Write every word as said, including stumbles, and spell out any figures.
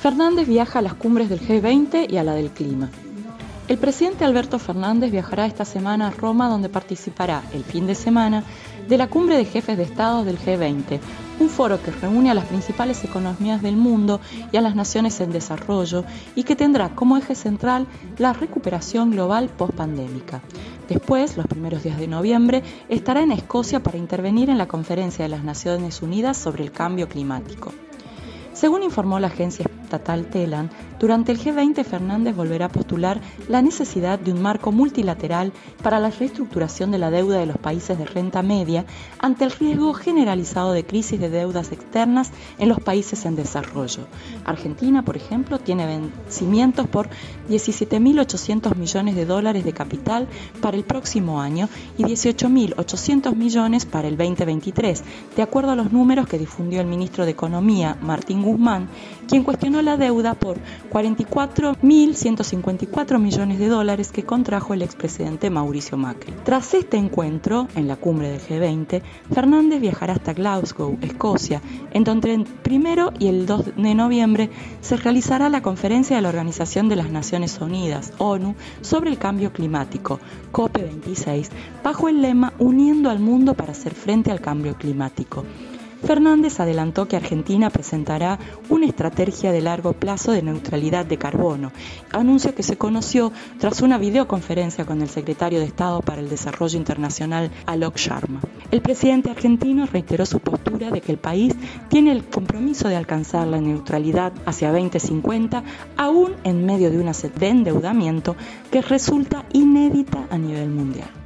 Fernández viaja a las cumbres del G veinte y a la del clima. El presidente Alberto Fernández viajará esta semana a Roma, donde participará el fin de semana de la cumbre de jefes de Estado del G veinte, un foro que reúne a las principales economías del mundo y a las naciones en desarrollo y que tendrá como eje central la recuperación global post-pandémica. Después, los primeros días de noviembre, estará en Escocia para intervenir en la Conferencia de las Naciones Unidas sobre el Cambio Climático. Según informó la agencia estatal Telan, durante el G veinte Fernández volverá a postular la necesidad de un marco multilateral para la reestructuración de la deuda de los países de renta media ante el riesgo generalizado de crisis de deudas externas en los países en desarrollo. Argentina, por ejemplo, tiene vencimientos por diecisiete mil ochocientos millones de dólares de capital para el próximo año y dieciocho mil ochocientos millones para el veinte veintitrés, de acuerdo a los números que difundió el ministro de Economía, Martín Guzmán, quien cuestionó la deuda por cuarenta y cuatro mil ciento cincuenta y cuatro millones de dólares que contrajo el expresidente Mauricio Macri. Tras este encuentro, en la cumbre del G veinte, Fernández viajará hasta Glasgow, Escocia, en donde el primero y el dos de noviembre se realizará la conferencia de la Organización de las Naciones Unidas, ONU, sobre el cambio climático, COP veintiséis, bajo el lema Uniendo al mundo para hacer frente al cambio climático. Fernández adelantó que Argentina presentará una estrategia de largo plazo de neutralidad de carbono, anuncio que se conoció tras una videoconferencia con el secretario de Estado para el Desarrollo Internacional, Alok Sharma. El presidente argentino reiteró su postura de que el país tiene el compromiso de alcanzar la neutralidad hacia veinte cincuenta, aún en medio de una sed de endeudamiento que resulta inédita a nivel mundial.